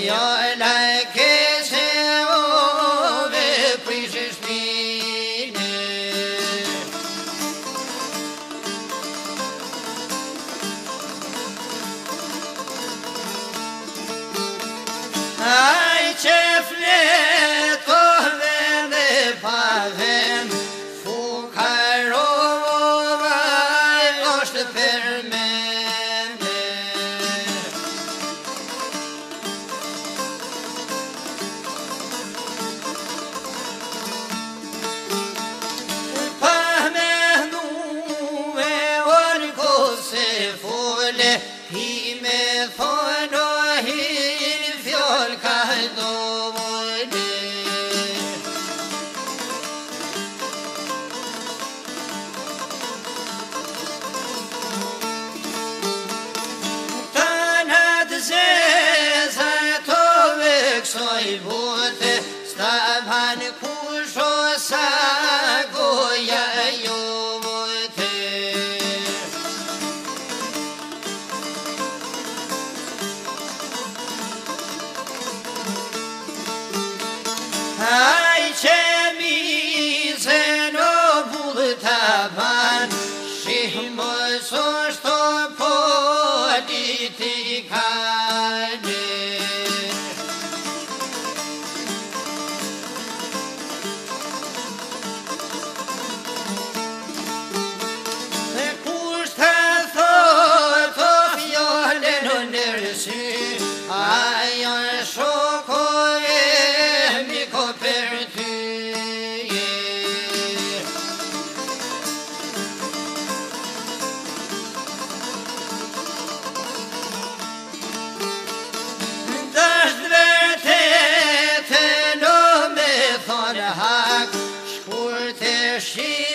Ai ce fletove ne pavem, fukarova është për mene. Pa mehnuve orë ko se fole, hi me thonë Soj bote, stavan kusho sa goja jote. Ai që mize në bullë taban, shihmës është politikane. Ajo shoko e miko për ty. Dasht vërtet e në me thonë hak, shkur të shi